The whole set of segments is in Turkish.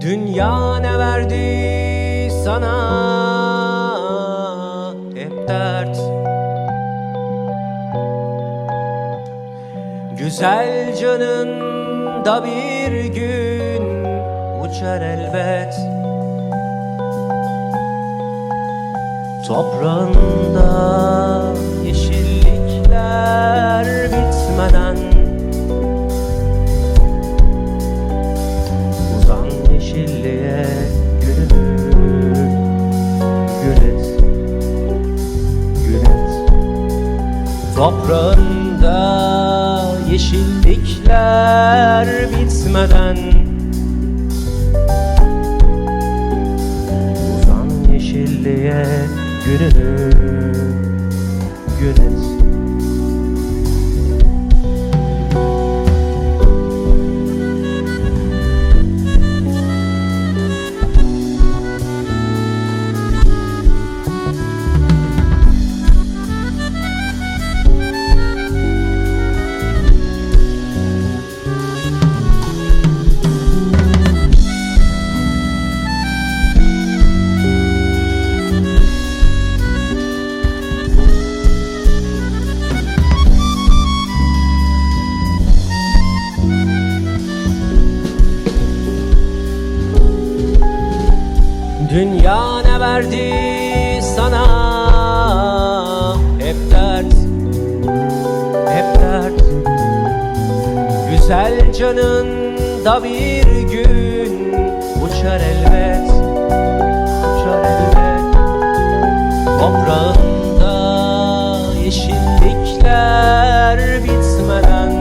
Dünya ne verdi sana? Hep dert. Güzel canın da bir gün uçar elbet. Toprağında yeşillikler bitmeden uzan yeşilliğe gününü gün et, gün et. Toprağında yeşillikler bitmeden uzan yeşilliğe gününü gün et. Dünya ne verdi sana? Hep dert, hep dert. Güzel canın da bir gün uçar elbet, uçar elbet. Toprağında yeşillikler bitmeden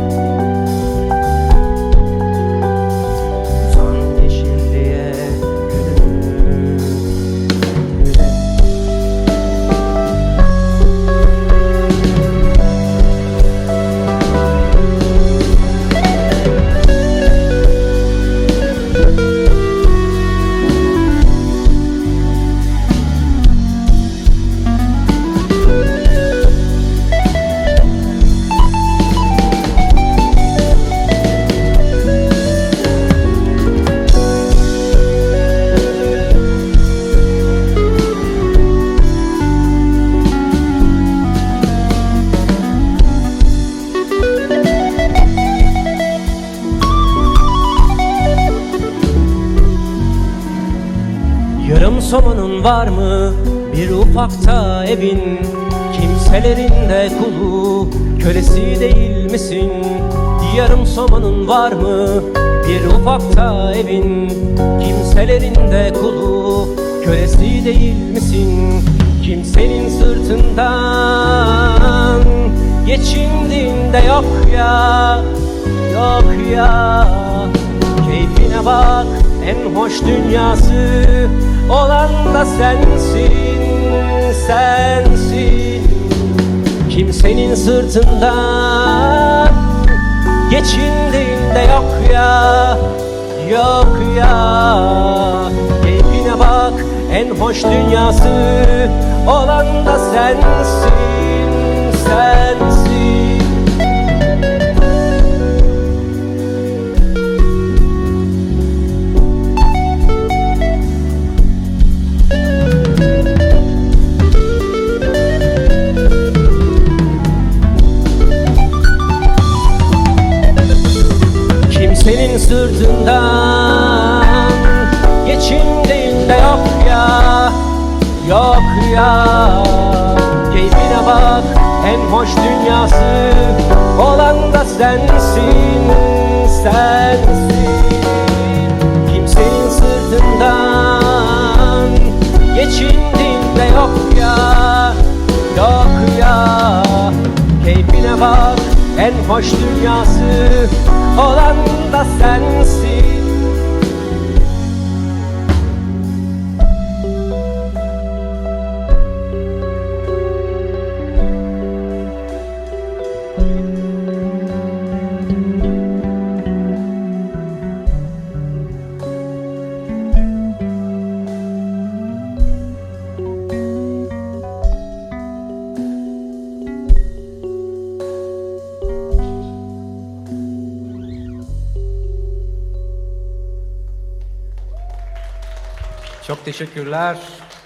yarım somonun var mı bir ufakta evin? Kimselerin de kulu, kölesi değil misin? Yarım somonun var mı bir ufakta evin? Kimselerin de kulu, kölesi değil misin? Kimsenin sırtından geçindiğinde yok ya, yok ya. Keyfine bak, en hoş dünyası olan da sensin, sensin. Kimsenin sırtından geçindiğinde yok ya, yok ya. Keyfine bak, en hoş dünyası olan da sensin, sensin. Senin sırtından geçindiğinde yok ya, yok ya. Keyfine bak, en hoş dünyası olan da sensin, sensin. Kimsenin sırtından geçindiğinde yok ya, yok ya. Keyfine bak, en hoş dünyası olan da sensin. Çok teşekkürler.